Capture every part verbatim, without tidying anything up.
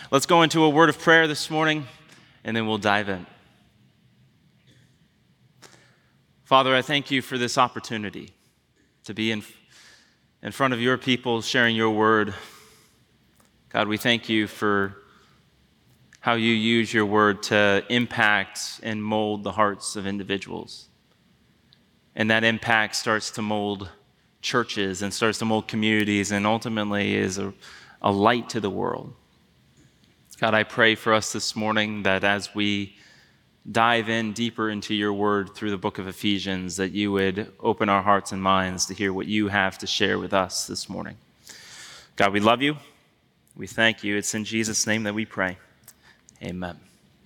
Let's go into a word of prayer this morning, and then we'll dive in. Father, I thank you for this opportunity to be in, in front of your people sharing your word. God, we thank you for how you use your word to impact and mold the hearts of individuals. And that impact starts to mold churches and starts to mold communities and ultimately is a, a light to the world. God, I pray for us this morning that as we dive in deeper into your word through the book of Ephesians, that you would open our hearts and minds to hear what you have to share with us this morning. God, we love you. We thank you. It's in Jesus' name that we pray. Amen.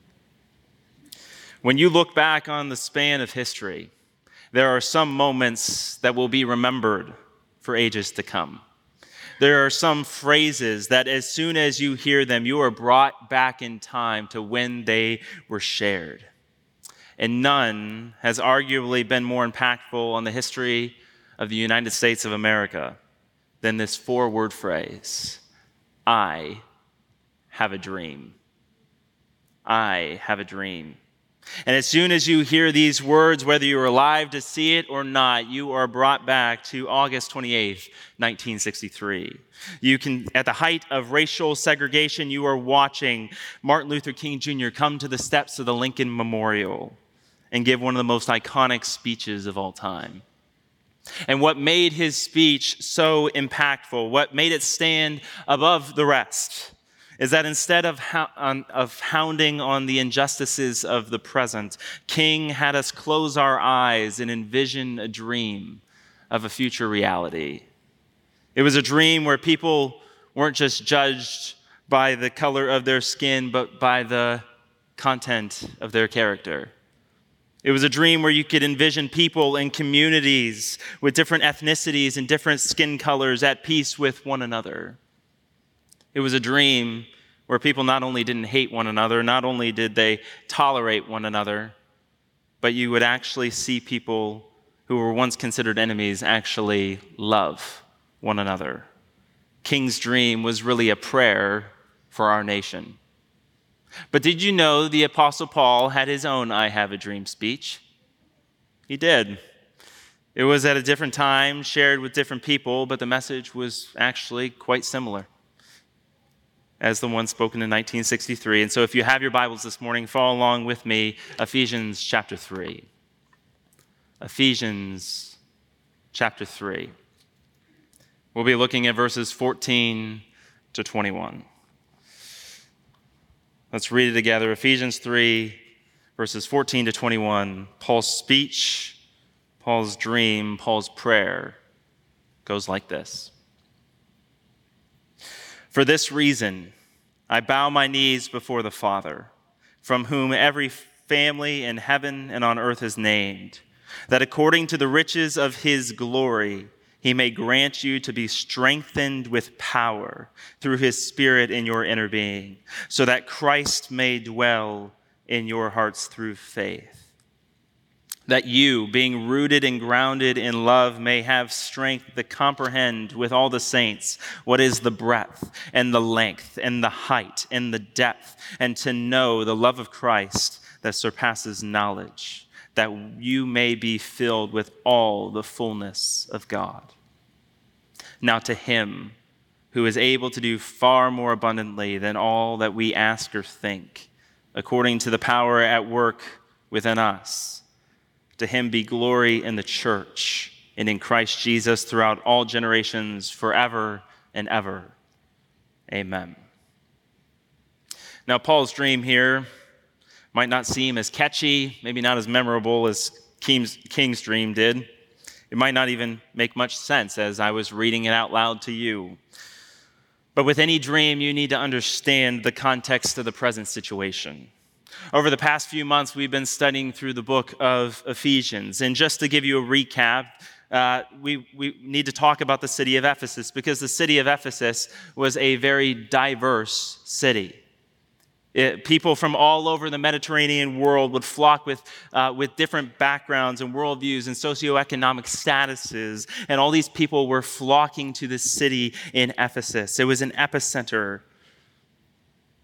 When you look back on the span of history, there are some moments that will be remembered for ages to come. There are some phrases that as soon as you hear them, you are brought back in time to when they were shared. And none has arguably been more impactful on the history of the United States of America than this four-word phrase, I have a dream. I have a dream. And as soon as you hear these words, whether you're alive to see it or not, you are brought back to August twenty-eighth, nineteen sixty-three. You can, at the height of racial segregation, you are watching Martin Luther King Junior come to the steps of the Lincoln Memorial and give one of the most iconic speeches of all time. And what made his speech so impactful, what made it stand above the rest, is that instead of, ho- of hounding on the injustices of the present, King had us close our eyes and envision a dream of a future reality. It was a dream where people weren't just judged by the color of their skin, but by the content of their character. It was a dream where you could envision people in communities with different ethnicities and different skin colors at peace with one another. It was a dream where people not only didn't hate one another, not only did they tolerate one another, but you would actually see people who were once considered enemies actually love one another. King's dream was really a prayer for our nation. But did you know the Apostle Paul had his own I have a dream speech? He did. It was at a different time, shared with different people, but the message was actually quite similar as the one spoken in nineteen sixty-three. And so if you have your Bibles this morning, follow along with me, Ephesians chapter three. Ephesians chapter three. We'll be looking at verses fourteen to twenty-one. Let's read it together. Ephesians three, verses fourteen to twenty-one. Paul's speech, Paul's dream, Paul's prayer goes like this. For this reason, I bow my knees before the Father, from whom every family in heaven and on earth is named, that according to the riches of his glory, he may grant you to be strengthened with power through his Spirit in your inner being, so that Christ may dwell in your hearts through faith. That you, being rooted and grounded in love, may have strength to comprehend with all the saints what is the breadth and the length and the height and the depth, and to know the love of Christ that surpasses knowledge, that you may be filled with all the fullness of God. Now to him who is able to do far more abundantly than all that we ask or think, according to the power at work within us, to him be glory in the church and in Christ Jesus throughout all generations, forever and ever. Amen. Now, Paul's dream here might not seem as catchy, maybe not as memorable as King's, King's dream did. It might not even make much sense as I was reading it out loud to you. But with any dream, you need to understand the context of the present situation. Over the past few months, we've been studying through the book of Ephesians. And just to give you a recap, uh, we, we need to talk about the city of Ephesus, because the city of Ephesus was a very diverse city. It, people from all over the Mediterranean world would flock with, uh, with different backgrounds and worldviews and socioeconomic statuses, and all these people were flocking to this city in Ephesus. It was an epicenter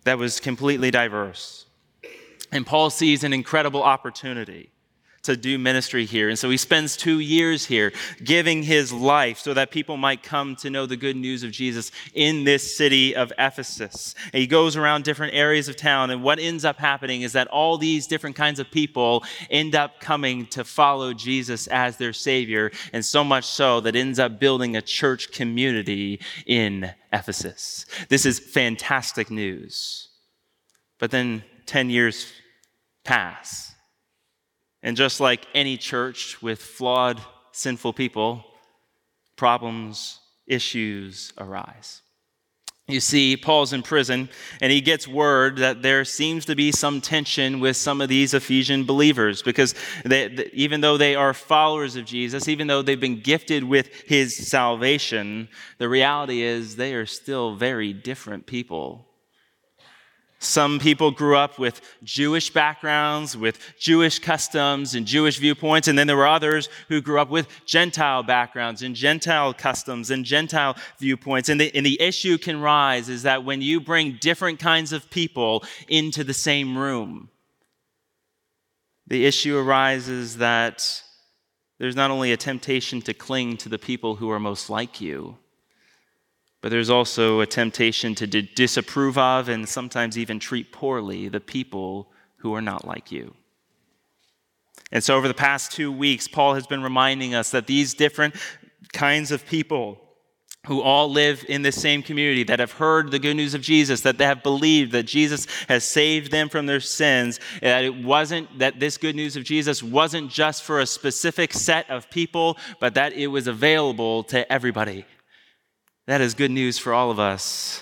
that was completely diverse. And Paul sees an incredible opportunity to do ministry here. And so he spends two years here giving his life so that people might come to know the good news of Jesus in this city of Ephesus. And he goes around different areas of town, and what ends up happening is that all these different kinds of people end up coming to follow Jesus as their Savior, and so much so that it ends up building a church community in Ephesus. This is fantastic news. But then ten years pass. And just like any church with flawed, sinful people, problems, issues arise. You see, Paul's in prison, and he gets word that there seems to be some tension with some of these Ephesian believers, because they, they, even though they are followers of Jesus, even though they've been gifted with his salvation, the reality is they are still very different people. Some people grew up with Jewish backgrounds, with Jewish customs and Jewish viewpoints, and then there were others who grew up with Gentile backgrounds and Gentile customs and Gentile viewpoints. And the, and the issue can rise is that when you bring different kinds of people into the same room, the issue arises that there's not only a temptation to cling to the people who are most like you, but there's also a temptation to d- disapprove of and sometimes even treat poorly the people who are not like you. And so over the past two weeks, Paul has been reminding us that these different kinds of people who all live in this same community, that have heard the good news of Jesus, that they have believed that Jesus has saved them from their sins, that it wasn't, that this good news of Jesus wasn't just for a specific set of people, but that it was available to everybody. That is good news for all of us.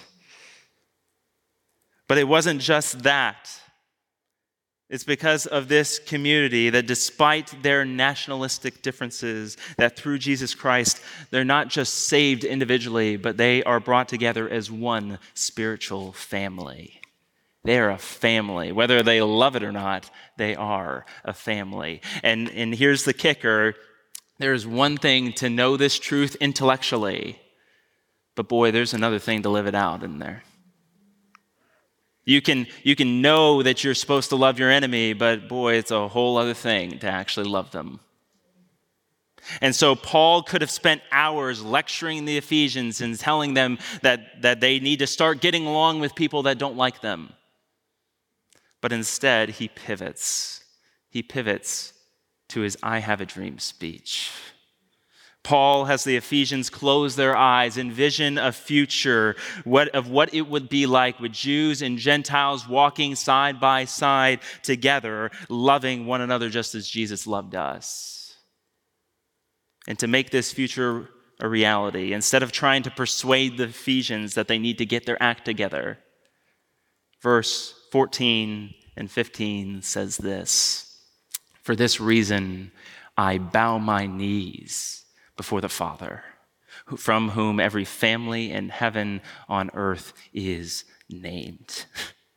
But it wasn't just that. It's because of this community that despite their nationalistic differences, that through Jesus Christ, they're not just saved individually, but they are brought together as one spiritual family. They are a family. Whether they love it or not, they are a family. And, and here's the kicker. There's one thing to know this truth intellectually, but boy, there's another thing to live it out in there. You can, you can know that you're supposed to love your enemy, but boy, it's a whole other thing to actually love them. And so Paul could have spent hours lecturing the Ephesians and telling them that, that they need to start getting along with people that don't like them. But instead, he pivots. He pivots to his I have a dream speech. Paul has the Ephesians close their eyes, envision a future what, of what it would be like with Jews and Gentiles walking side by side together, loving one another just as Jesus loved us. And to make this future a reality, instead of trying to persuade the Ephesians that they need to get their act together, verse fourteen and fifteen says this: "For this reason I bow my knees before the Father, from whom every family in heaven on earth is named."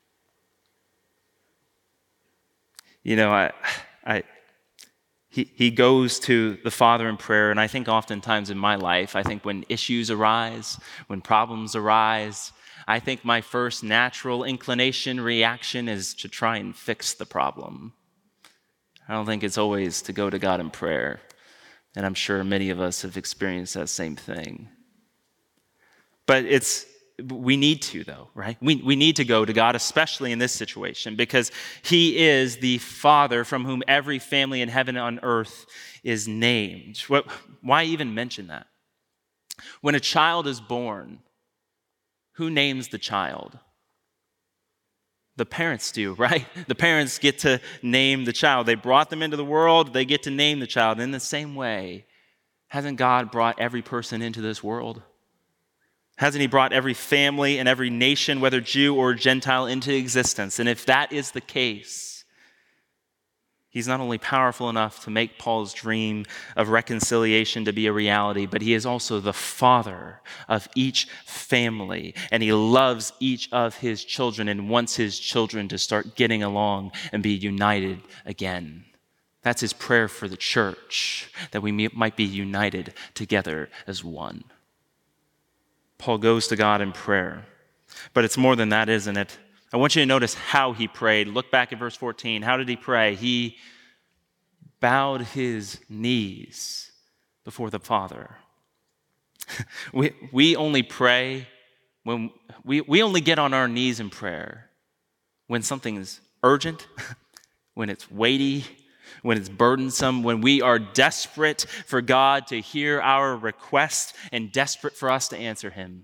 You know, I, I, he, he goes to the Father in prayer, and I think oftentimes in my life, I think when issues arise, when problems arise, I think my first natural inclination, reaction is to try and fix the problem. I don't think it's always to go to God in prayer. And I'm sure many of us have experienced that same thing. But it's we need to, though, right? We, we need to go to God, especially in this situation, because he is the Father from whom every family in heaven and on earth is named. What, why even mention that? When a child is born, who names the child? The parents do, right? The parents get to name the child. They brought them into the world. They get to name the child. In the same way, hasn't God brought every person into this world? Hasn't he brought every family and every nation, whether Jew or Gentile, into existence? And if that is the case, he's not only powerful enough to make Paul's dream of reconciliation to be a reality, but he is also the father of each family, and he loves each of his children and wants his children to start getting along and be united again. That's his prayer for the church, that we might be united together as one. Paul goes to God in prayer, but it's more than that, isn't it? I want you to notice how he prayed. Look back at verse fourteen. How did he pray? He bowed his knees before the Father. we, we only pray when we, we only get on our knees in prayer when something is urgent, when it's weighty, when it's burdensome, when we are desperate for God to hear our request and desperate for us to answer him.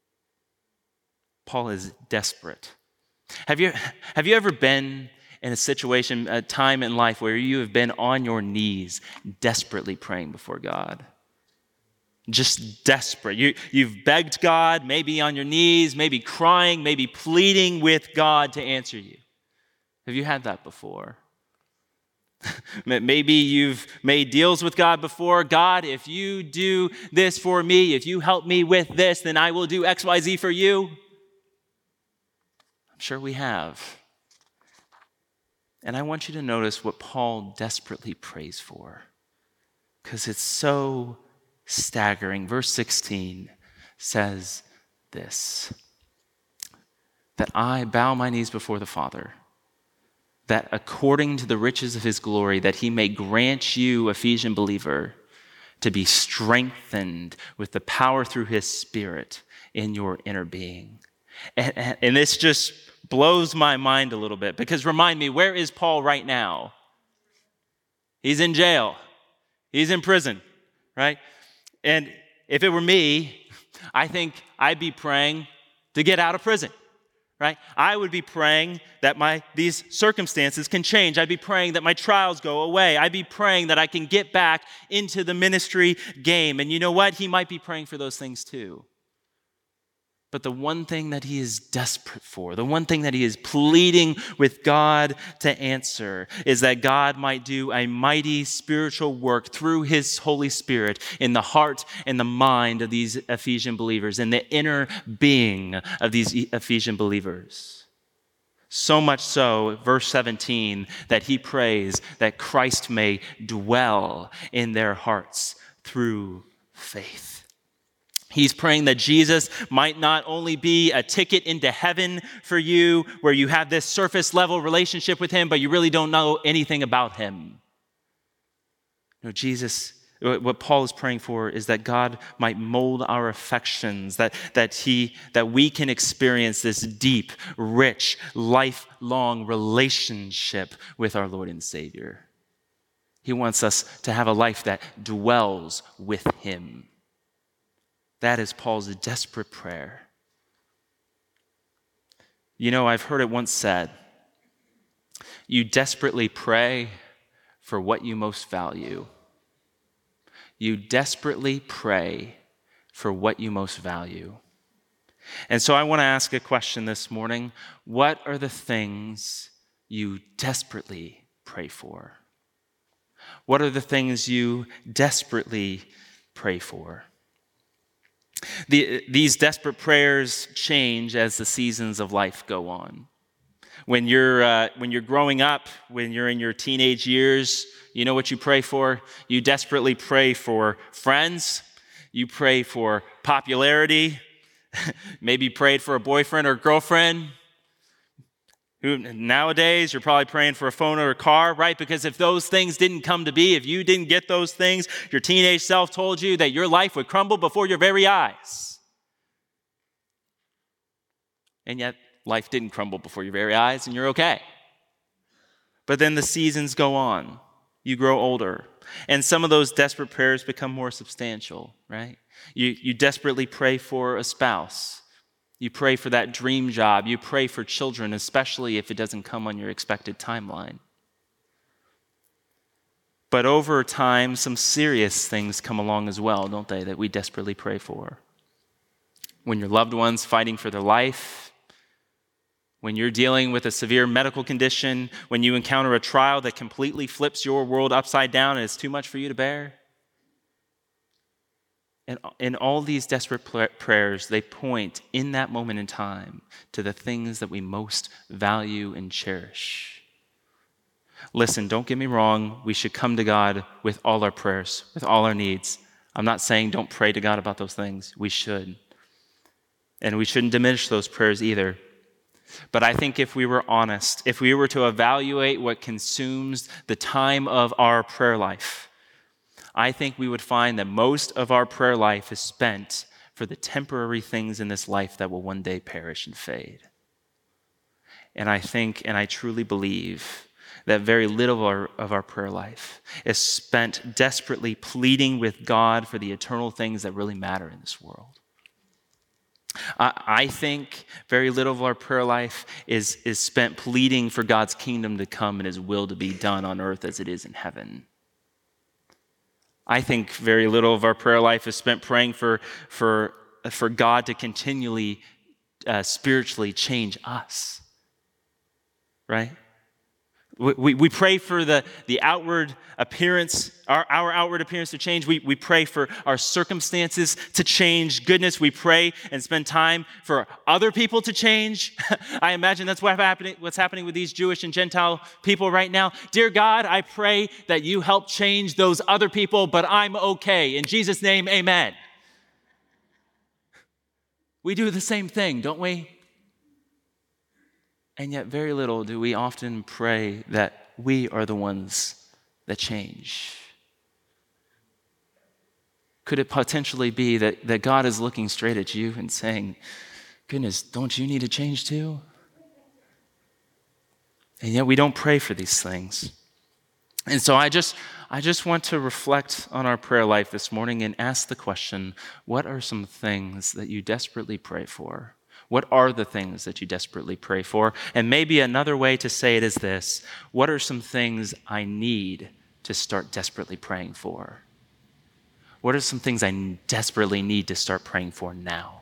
Paul is desperate. Have you, have you ever been in a situation, a time in life where you have been on your knees desperately praying before God? Just desperate. You, you've begged God, maybe on your knees, maybe crying, maybe pleading with God to answer you. Have you had that before? Maybe you've made deals with God before. God, if you do this for me, if you help me with this, then I will do X, Y, Z for you. I'm sure we have. And I want you to notice what Paul desperately prays for, because it's so staggering. Verse sixteen says this, that I bow my knees before the Father, that according to the riches of his glory, that he may grant you, Ephesian believer, to be strengthened with the power through his Spirit in your inner being. And, and this just blows my mind a little bit, because remind me, where is Paul right now? He's in jail. He's in prison, right? And if it were me, I think I'd be praying to get out of prison, right? I would be praying that my these circumstances can change. I'd be praying that my trials go away. I'd be praying that I can get back into the ministry game. And you know what? He might be praying for those things too. But the one thing that he is desperate for, the one thing that he is pleading with God to answer, is that God might do a mighty spiritual work through his Holy Spirit in the heart and the mind of these Ephesian believers, in the inner being of these Ephesian believers. So much so, verse seventeen, that he prays that Christ may dwell in their hearts through faith. He's praying that Jesus might not only be a ticket into heaven for you, where you have this surface level relationship with him, but you really don't know anything about him. No, Jesus, what Paul is praying for is that God might mold our affections, that, that, he, that we can experience this deep, rich, lifelong relationship with our Lord and Savior. He wants us to have a life that dwells with him. That is Paul's desperate prayer. You know, I've heard it once said, you desperately pray for what you most value. You desperately pray for what you most value. And so I want to ask a question this morning. What are the things you desperately pray for? What are the things you desperately pray for? The, these desperate prayers change as the seasons of life go on. When you're, uh, when you're growing up, when you're in your teenage years, you know what you pray for? You desperately pray for friends. You pray for popularity. Maybe prayed for a boyfriend or girlfriend. Who, nowadays, you're probably praying for a phone or a car, right? Because if those things didn't come to be, if you didn't get those things, your teenage self told you that your life would crumble before your very eyes. And yet, life didn't crumble before your very eyes, and you're okay. But then the seasons go on. You grow older. And some of those desperate prayers become more substantial, right? You, you desperately pray for a spouse. You pray for that dream job. You pray for children, especially if it doesn't come on your expected timeline. But over time, some serious things come along as well, don't they, that we desperately pray for. When your loved one's fighting for their life, when you're dealing with a severe medical condition, when you encounter a trial that completely flips your world upside down and it's too much for you to bear. And in all these desperate prayers, they point in that moment in time to the things that we most value and cherish. Listen, don't get me wrong. We should come to God with all our prayers, with all our needs. I'm not saying don't pray to God about those things. We should. And we shouldn't diminish those prayers either. But I think if we were honest, if we were to evaluate what consumes the time of our prayer life, I think we would find that most of our prayer life is spent for the temporary things in this life that will one day perish and fade. And I think, and I truly believe, that very little of our, of our prayer life is spent desperately pleading with God for the eternal things that really matter in this world. I, I think very little of our prayer life is, is spent pleading for God's kingdom to come and his will to be done on earth as it is in heaven. I think very little of our prayer life is spent praying for, for, for God to continually uh, spiritually change us, right? We, we, we pray for the, the outward appearance, our, our outward appearance to change. We, we pray for our circumstances to change. Goodness, we pray and spend time for other people to change. I imagine that's what happening, what's happening with these Jewish and Gentile people right now. Dear God, I pray that you help change those other people, but I'm okay. In Jesus' name, amen. We do the same thing, don't we? And yet very little do we often pray that we are the ones that change. Could it potentially be that, that God is looking straight at you and saying, goodness, don't you need to change too? And yet we don't pray for these things. And so I just, I just want to reflect on our prayer life this morning and ask the question, what are some things that you desperately pray for? What are the things that you desperately pray for? And maybe another way to say it is this: what are some things I need to start desperately praying for? What are some things I desperately need to start praying for now?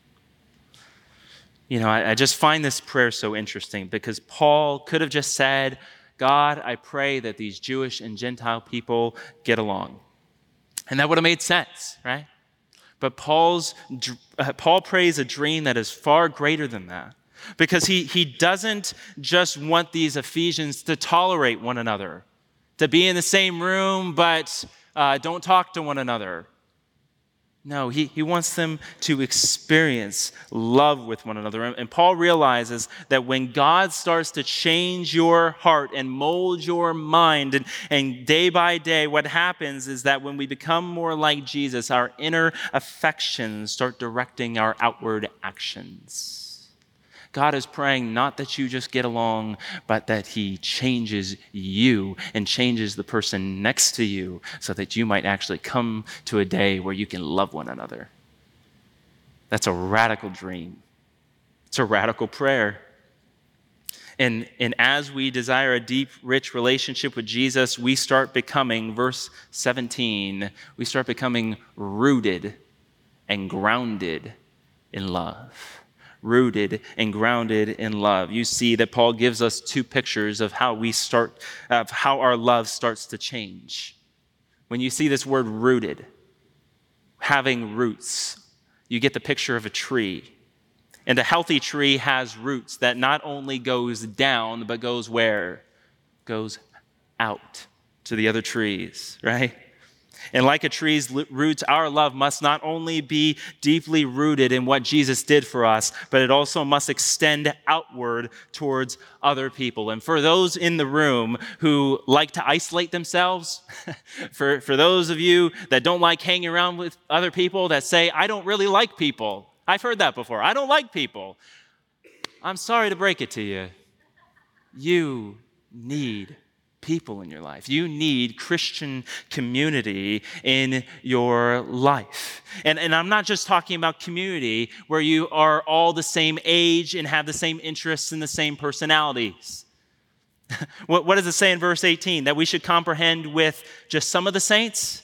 You know, I, I just find this prayer so interesting because Paul could have just said, God, I pray that these Jewish and Gentile people get along. And that would have made sense, right? But Paul's, uh, Paul prays a dream that is far greater than that, because he, he doesn't just want these Ephesians to tolerate one another, to be in the same room, but uh, don't talk to one another. No, he, he wants them to experience love with one another. And Paul realizes that when God starts to change your heart and mold your mind, and, and day by day, what happens is that when we become more like Jesus, our inner affections start directing our outward actions. God is praying not that you just get along, but that he changes you and changes the person next to you so that you might actually come to a day where you can love one another. That's a radical dream. It's a radical prayer. And, and as we desire a deep, rich relationship with Jesus, we start becoming, verse seventeen, we start becoming rooted and grounded in love. Rooted and grounded in love. You see that Paul gives us two pictures of how we start, of how our love starts to change. When you see this word rooted, having roots, you get the picture of a tree. And a healthy tree has roots that not only goes down, but goes where? Goes out to the other trees, right? And like a tree's roots, our love must not only be deeply rooted in what Jesus did for us, but it also must extend outward towards other people. And for those in the room who like to isolate themselves, for, for those of you that don't like hanging around with other people, that say, I don't really like people. I've heard that before. I don't like people. I'm sorry to break it to you. You need people in your life. You need Christian community in your life. And, and I'm not just talking about community where you are all the same age and have the same interests and the same personalities. what, what does it say in verse eighteen? That we should comprehend with just some of the saints?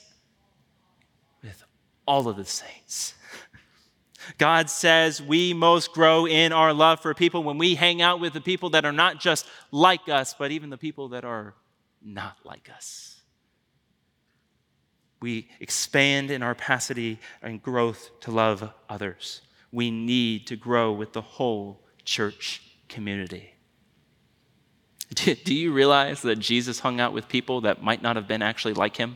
With all of the saints. God says we most grow in our love for people when we hang out with the people that are not just like us, but even the people that are not like us. We expand in our capacity and growth to love others. We need to grow with the whole church community. Do, do you realize that Jesus hung out with people that might not have been actually like him?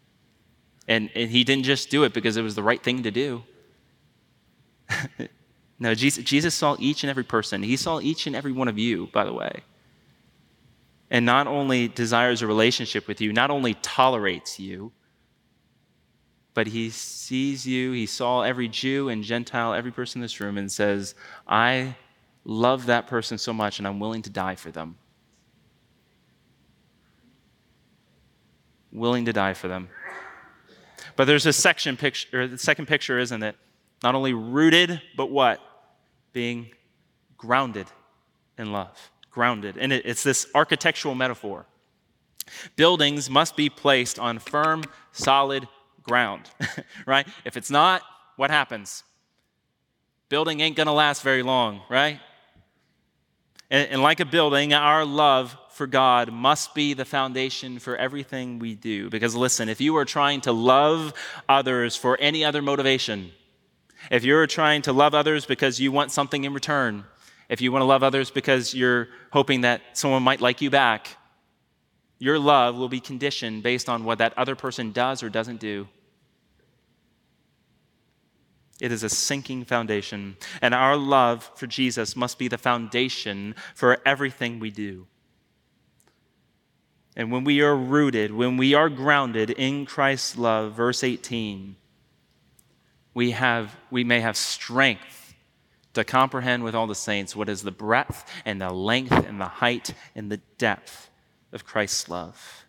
And, and he didn't just do it because it was the right thing to do. No, Jesus, Jesus saw each and every person. He saw each and every one of you, by the way. And not only desires a relationship with you, not only tolerates you, but he sees you, he saw every Jew and Gentile, every person in this room, and says, I love that person so much and I'm willing to die for them. Willing to die for them. But there's a section picture, or the second picture, isn't it? Not only rooted, but what? Being grounded in love. Grounded. And it, it's this architectural metaphor. Buildings must be placed on firm, solid ground, right? If it's not, what happens? Building ain't gonna last very long, right? And, and like a building, our love for God must be the foundation for everything we do. Because listen, if you are trying to love others for any other motivation, if you're trying to love others because you want something in return, if you want to love others because you're hoping that someone might like you back, your love will be conditioned based on what that other person does or doesn't do. It is a sinking foundation, and our love for Jesus must be the foundation for everything we do. And when we are rooted, when we are grounded in Christ's love, verse eighteen, we have we may have strength to comprehend with all the saints what is the breadth and the length and the height and the depth of Christ's love.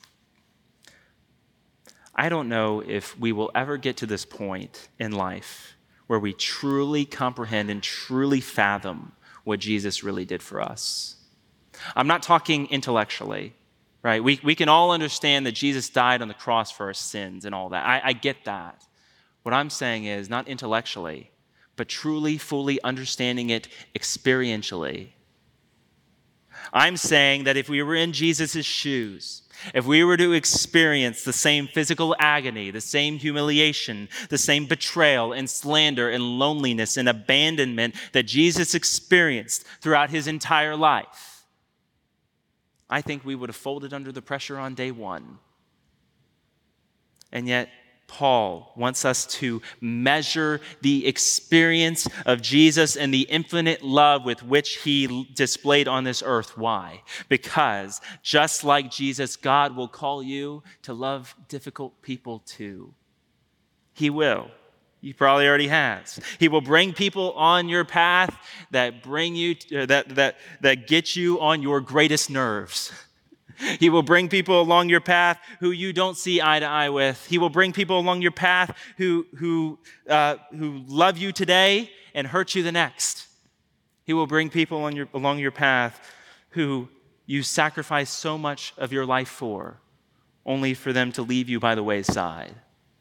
I don't know if we will ever get to this point in life where we truly comprehend and truly fathom what Jesus really did for us. I'm not talking intellectually, right? We, we can all understand that Jesus died on the cross for our sins and all that. I, I get that. What I'm saying is not intellectually, but truly, fully understanding it experientially. I'm saying that if we were in Jesus' shoes, if we were to experience the same physical agony, the same humiliation, the same betrayal and slander and loneliness and abandonment that Jesus experienced throughout his entire life, I think we would have folded under the pressure on day one. And yet, Paul wants us to measure the experience of Jesus and the infinite love with which he displayed on this earth. Why? Because just like Jesus, God will call you to love difficult people too. He will. He probably already has. He will bring people on your path that bring you that that that get you on your greatest nerves. He will bring people along your path who you don't see eye to eye with. He will bring people along your path who, who, uh, who love you today and hurt you the next. He will bring people on your, along your path who you sacrifice so much of your life for, only for them to leave you by the wayside.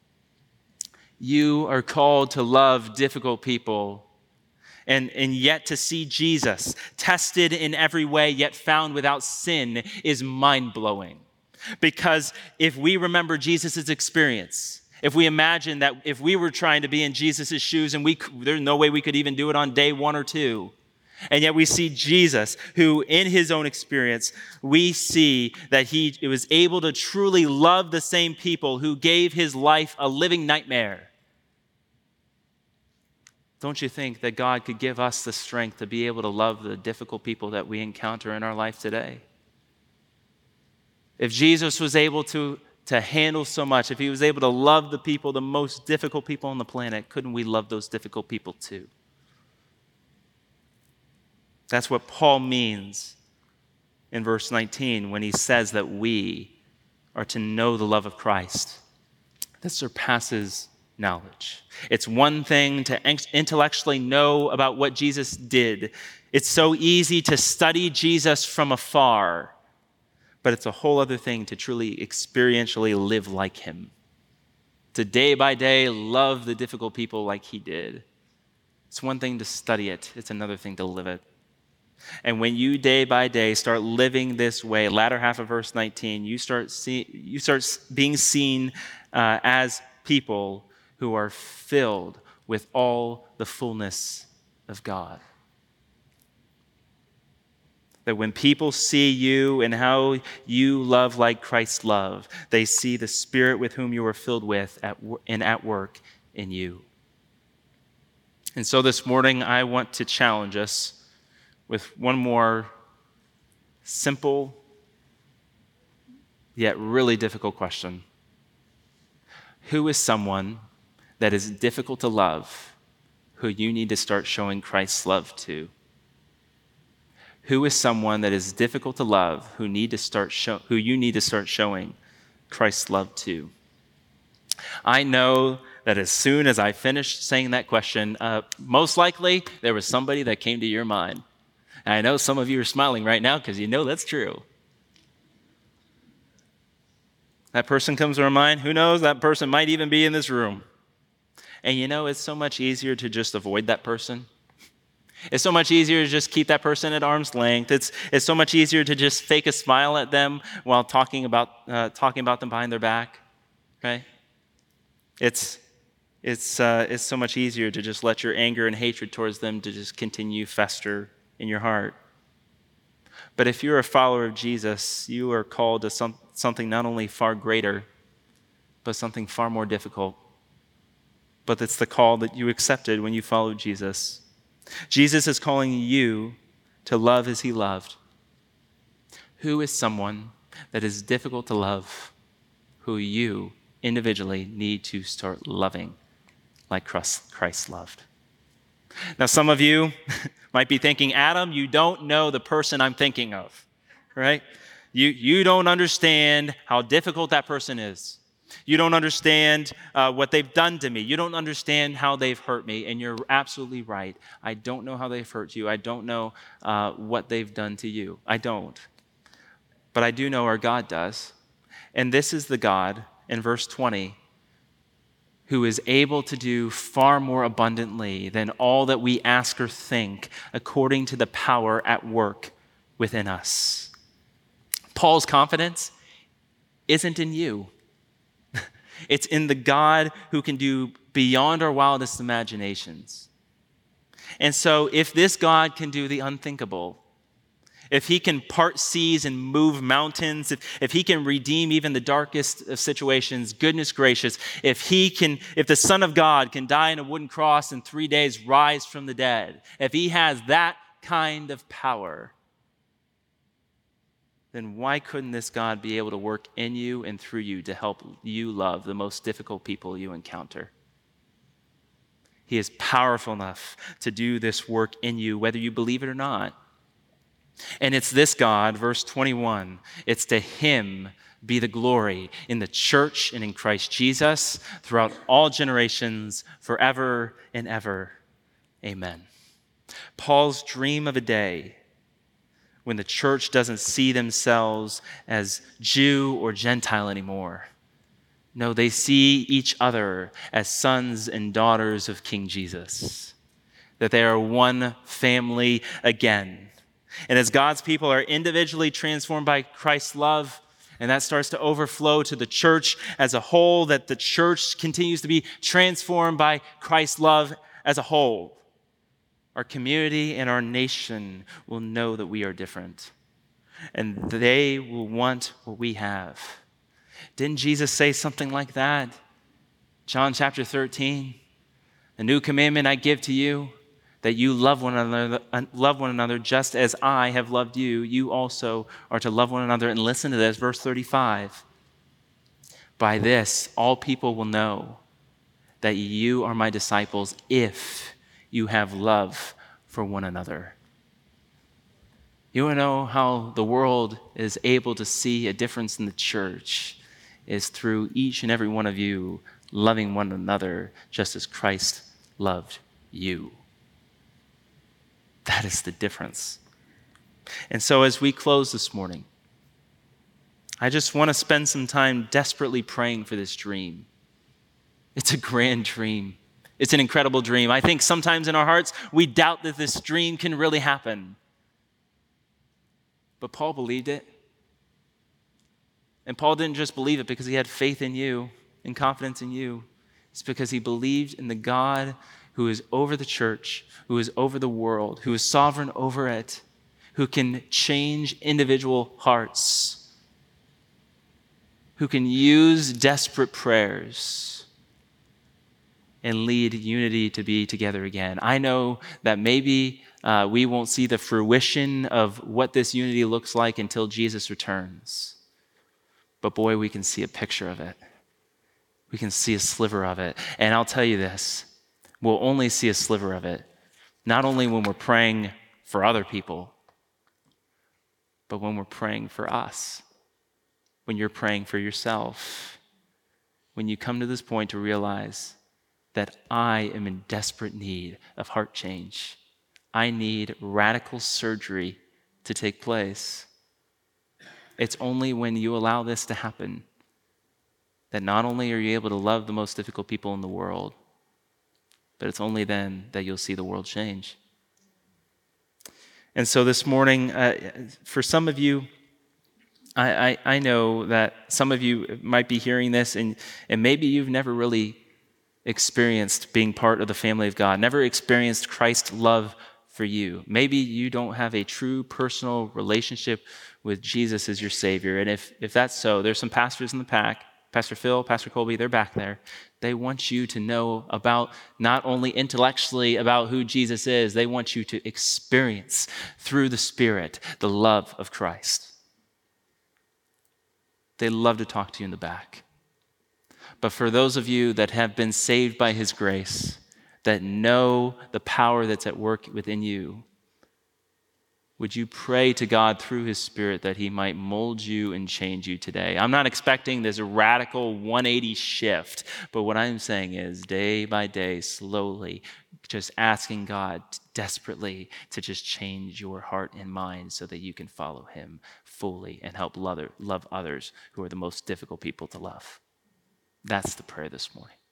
You are called to love difficult people. And, and yet to see Jesus tested in every way, yet found without sin, is mind-blowing. Because if we remember Jesus' experience, if we imagine that if we were trying to be in Jesus' shoes, and we there's no way we could even do it on day one or two, and yet we see Jesus, who in his own experience, we see that he was able to truly love the same people who gave his life a living nightmare. Don't you think that God could give us the strength to be able to love the difficult people that we encounter in our life today? If Jesus was able to, to handle so much, if he was able to love the people, the most difficult people on the planet, couldn't we love those difficult people too? That's what Paul means in verse nineteen when he says that we are to know the love of Christ that surpasses knowledge. It's one thing to intellectually know about what Jesus did. It's so easy to study Jesus from afar, but it's a whole other thing to truly experientially live like him. To day by day love the difficult people like he did. It's one thing to study it. It's another thing to live it. And when you day by day start living this way, latter half of verse nineteen, you start see, you start being seen uh, as people who are filled with all the fullness of God. That when people see you and how you love like Christ loved, they see the Spirit with whom you are filled with at, and at work in you. And so this morning, I want to challenge us with one more simple yet really difficult question. Who is someone that is difficult to love who you need to start showing Christ's love to? Who is someone that is difficult to love who need to start show, who you need to start showing Christ's love to? I know that as soon as I finished saying that question, uh, most likely there was somebody that came to your mind. And I know some of you are smiling right now because you know that's true. That person comes to our mind. Who knows? That person might even be in this room. And you know, it's so much easier to just avoid that person. It's so much easier to just keep that person at arm's length. It's, it's so much easier to just fake a smile at them while talking about, uh, talking about them behind their back. Okay? It's, it's, uh, it's so much easier to just let your anger and hatred towards them to just continue fester in your heart. But if you're a follower of Jesus, you are called to some, something not only far greater, but something far more difficult. But it's the call that you accepted when you followed Jesus. Jesus is calling you to love as he loved. Who is someone that is difficult to love who you individually need to start loving like Christ loved? Now, some of you might be thinking, Adam, you don't know the person I'm thinking of, right? You, you don't understand how difficult that person is. You don't understand uh, what they've done to me. You don't understand how they've hurt me. And you're absolutely right. I don't know how they've hurt you. I don't know uh, what they've done to you. I don't. But I do know our God does. And this is the God in verse twenty who is able to do far more abundantly than all that we ask or think, according to the power at work within us. Paul's confidence isn't in you. It's in the God who can do beyond our wildest imaginations. And so if this God can do the unthinkable, if he can part seas and move mountains, if, if he can redeem even the darkest of situations, goodness gracious, if he can, if the Son of God can die on a wooden cross and three days rise from the dead, if he has that kind of power, then why couldn't this God be able to work in you and through you to help you love the most difficult people you encounter? He is powerful enough to do this work in you, whether you believe it or not. And it's this God, verse twenty-one, it's to him be the glory in the church and in Christ Jesus throughout all generations, forever and ever. Amen. Paul's dream of a day when the church doesn't see themselves as Jew or Gentile anymore. No, they see each other as sons and daughters of King Jesus, that they are one family again. And as God's people are individually transformed by Christ's love, and that starts to overflow to the church as a whole, that the church continues to be transformed by Christ's love as a whole, our community and our nation will know that we are different, and they will want what we have. Didn't Jesus say something like that? John chapter thirteen, a new commandment I give to you, that you love one another, love one another just as I have loved you. You also are to love one another. And listen to this, verse thirty-five. By this, all people will know that you are my disciples if you have love for one another. You want to know how the world is able to see a difference in the church is through each and every one of you loving one another just as Christ loved you. That is the difference. And so as we close this morning, I just want to spend some time desperately praying for this dream. It's a grand dream. It's an incredible dream. I think sometimes in our hearts, we doubt that this dream can really happen. But Paul believed it. And Paul didn't just believe it because he had faith in you and confidence in you. It's because he believed in the God who is over the church, who is over the world, who is sovereign over it, who can change individual hearts, who can use desperate prayers and lead unity to be together again. I know that maybe uh, we won't see the fruition of what this unity looks like until Jesus returns. But boy, we can see a picture of it. We can see a sliver of it. And I'll tell you this, we'll only see a sliver of it, not only when we're praying for other people, but when we're praying for us, when you're praying for yourself, when you come to this point to realize that I am in desperate need of heart change. I need radical surgery to take place. It's only when you allow this to happen that not only are you able to love the most difficult people in the world, but it's only then that you'll see the world change. And so this morning, uh, for some of you, I, I, I know that some of you might be hearing this, and, and maybe you've never really experienced being part of the family of God, never experienced Christ's love for you. Maybe you don't have a true personal relationship with Jesus as your Savior. And if, if that's so, there's some pastors in the pack, Pastor Phil, Pastor Colby, they're back there. They want you to know about, not only intellectually about who Jesus is, they want you to experience through the Spirit the love of Christ. They love to talk to you in the back. But for those of you that have been saved by His grace, that know the power that's at work within you, would you pray to God through His Spirit that He might mold you and change you today? I'm not expecting this radical one eighty shift, but what I'm saying is day by day, slowly, just asking God desperately to just change your heart and mind so that you can follow Him fully and help love others who are the most difficult people to love. That's the prayer this morning.